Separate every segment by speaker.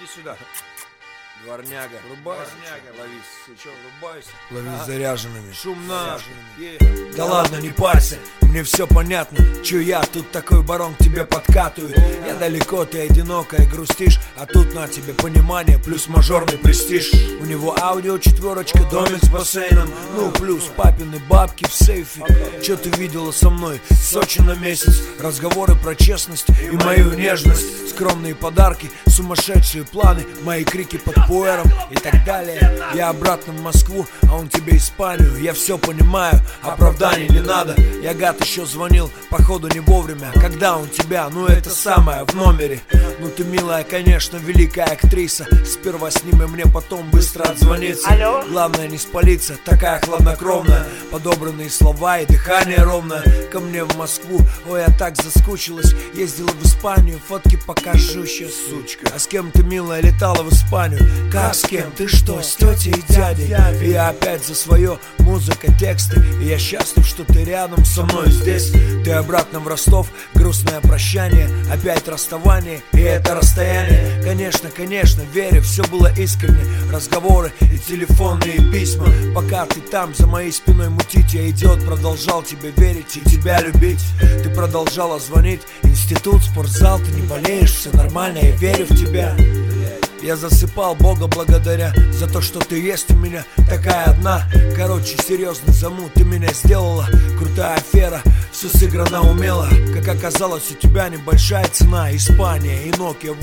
Speaker 1: Иди сюда.
Speaker 2: Дворняга,
Speaker 1: Врубайся.
Speaker 2: лови,
Speaker 1: Че, врубайся.
Speaker 2: лови заряженными.
Speaker 1: Шумно.
Speaker 2: Да ладно, не парься, мне все понятно. Чё я тут такой барон к тебе подкатываю. Я далеко, ты одинокая, грустишь. А тут на тебе понимание, плюс мажорный престиж. У него аудио четверочка, домик с бассейном. Ну плюс папины бабки в сейфе. Чё ты видела со мной? Сочи на месяц. Разговоры про честность и мою нежность. Скромные подарки, сумасшедшие планы. Мои крики под пуэром и так далее. Я обратно в Москву, а он тебе Испанию. Я все понимаю, оправданий не надо. Я гад еще звонил, походу не вовремя. Когда он тебя, ну это самое, в номере. Ну ты милая, конечно, великая актриса. Сперва сними мне, потом быстро отзвониться.
Speaker 3: Алло?
Speaker 2: Главное не спалиться, такая хладнокровная. Подобранные слова и дыхание ровное. Ко мне в Москву, ой, я так заскучилась. Ездила в Испанию, фотки покажу сейчас, сучка. А с кем ты, милая, летала в Испанию? Как с кем? Ты что, с тетей и дядей? И я опять за свое, музыка, тексты. И я счастлив, что ты рядом со мной здесь. Ты обратно в Ростов, грустное прощание. Опять расставание, и это расстояние. Конечно, конечно, верю, все было искренне. Разговоры и телефонные письма. Пока ты там за моей спиной мутить, я идиот, продолжал тебе верить и тебя любить. Ты продолжала звонить, институт, спортзал. Ты не болеешь, все нормально, я верю в тебя. Я засыпал Бога благодаря за то, что ты есть у меня такая одна. Короче, серьезный замут ты меня сделала. Крутая афера, все сыграно умело. Как оказалось, у тебя небольшая цена. Испания и Nokia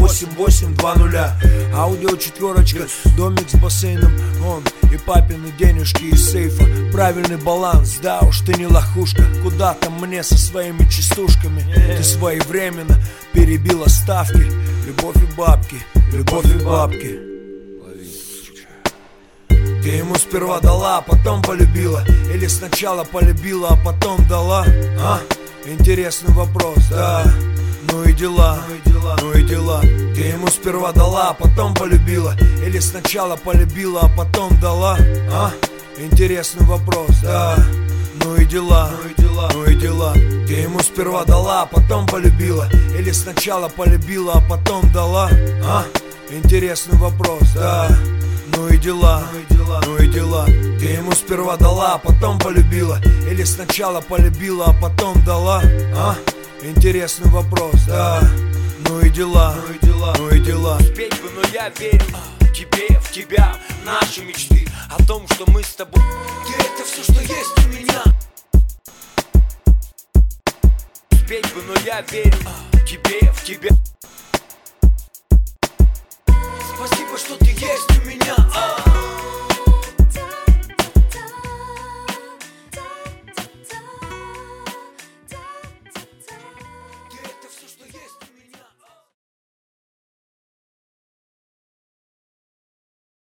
Speaker 2: 8820. Аудио четверочка, домик с бассейном. Он и папины денежки из сейфа. Правильный баланс, да уж ты не лохушка. Куда там мне со своими частушками? Ты своевременно перебила ставки. Любовь и бабки, любовь и бабки. Ты ему сперва дала, а потом полюбила. Или сначала полюбила, а потом дала? А? Интересный вопрос, да. Ну и дела, ну и дела. Ты ему сперва дала, а потом полюбила. Или сначала полюбила, а потом дала? А? Интересный вопрос, да. Ну и дела, ну и дела. Ты ему сперва дала, а потом полюбила. Или сначала полюбила, а потом дала? А? Интересный вопрос, да. Ну и дела, ну и дела. Ты ему сперва дала, а потом полюбила. Или сначала полюбила, а потом дала? А? Интересный вопрос, да. Ну и дела, ну и дела.
Speaker 4: Петь бы, но я верю тебе, в тебя, в наши мечты. О том, что мы с тобой. Ты это все, что есть у меня. Петь бы, но я верю тебе, в тебя. Спасибо, что ты есть у меня.